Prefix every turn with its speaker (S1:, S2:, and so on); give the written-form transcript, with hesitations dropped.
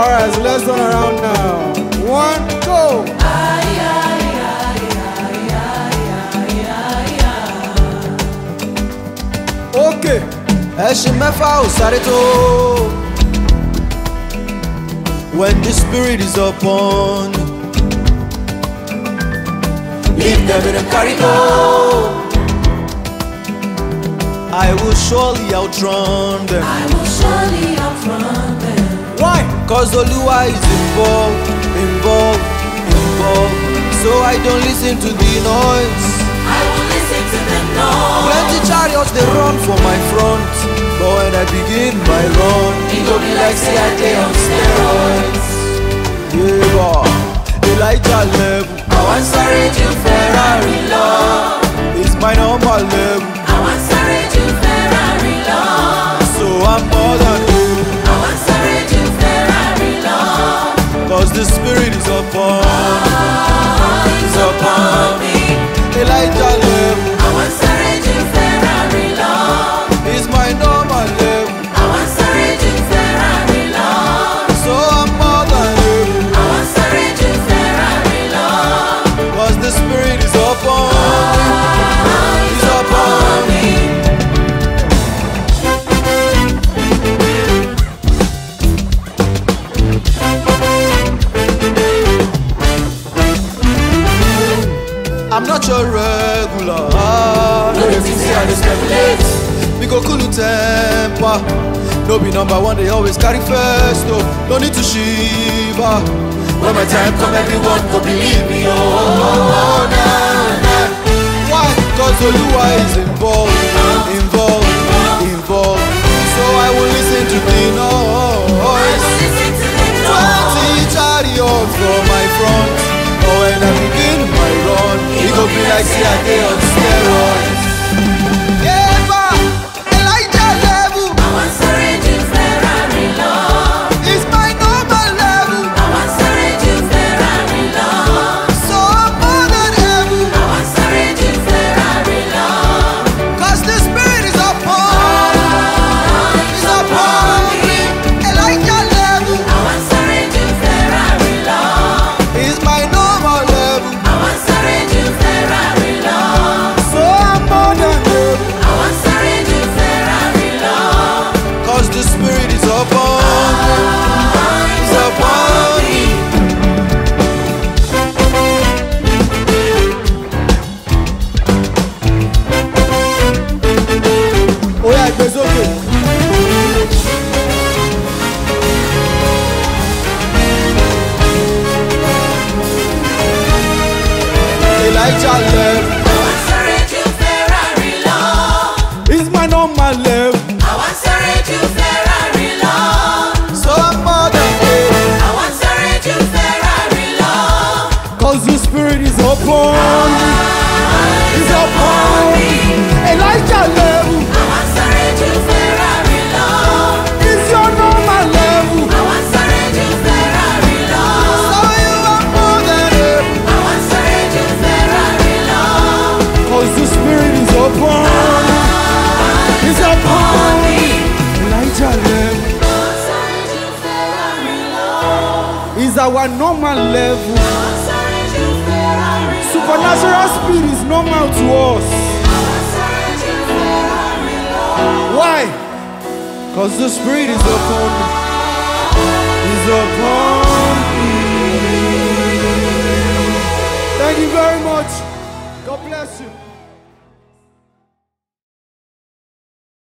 S1: Alright, so let's turn around now. One, go! Okay. Ẹṣin mẹ́fà ò sáré tó. When the spirit is upon you, leave them in a carry go. I will surely outrun them.
S2: I will surely outrun them.
S1: Why? Cause Oluwa is involved. So I don't listen to the noise.
S2: I will listen to the noise.
S1: Plenty chariots they run for my front, but when I begin my run,
S2: It go be like say I dey on steroids.
S1: Yeah, Elijah level.
S2: I want sorry to Ferrari love.
S1: It's my normal level.
S2: I want sorry to Ferrari love.
S1: So I'm more than you.
S2: I want sorry to Ferrari love.
S1: Cause the spirit is upon
S2: me.
S1: Elijah level.
S2: I want sorry to Ferrari love.
S1: It's my normal level.
S2: I want sorry to Ferrari love.
S1: So I'm more than you.
S2: I want sorry to Ferrari love.
S1: Cause the spirit is upon me. It's upon me. I'm not your regular.
S2: No, they think say I dey speculate.
S1: We go cool temper. No be number one, they always carry first. Oh, no need to shiver.
S2: When my time come, everyone go believe me. Oh, nah.
S1: Why? Cause Oluwa is involved. So I will listen to the
S2: I
S1: noise.
S2: will listen to the noise.
S1: 20 chariots from my front, but when I begin my run, it go be like say I dey on steroids. Yeah, Elijah level.
S2: I want sorry to Ferrari love.
S1: It's my normal level.
S2: I want sorry to Ferrari love.
S1: So I'm more than able.
S2: I want sorry to Ferrari love.
S1: Cause the spirit is upon me. Elijah level.
S2: I want sorry to Ferrari love.
S1: It's my normal level.
S2: I want sorry to Ferrari love.
S1: So I'm more than able.
S2: I want sorry to Ferrari love.
S1: Cause the spirit is upon me. It's upon me. Oh yeah, it's okay. Elijah level.
S2: I want sorry to Ferrari love.
S1: It's my normal level.
S2: I want sorry to Ferrari love.
S1: So I'm more than able.
S2: I want sorry to Ferrari love.
S1: Cause the spirit is upon me. It's upon me. Elijah level.
S2: I want sorry to Ferrari love.
S1: It's your normal level.
S2: I want sorry to Ferrari love.
S1: So you are more than able.
S2: I want sorry to Ferrari love.
S1: Cause the spirit is upon me. It's upon me. Elijah level.
S2: I want sorry to Ferrari love.
S1: Is our normal level.
S2: I want sorry to Ferrari love.
S1: Supernatural speed is normal to us.
S2: I want sorry to Ferrari love.
S1: Why? Cause the spirit is upon me.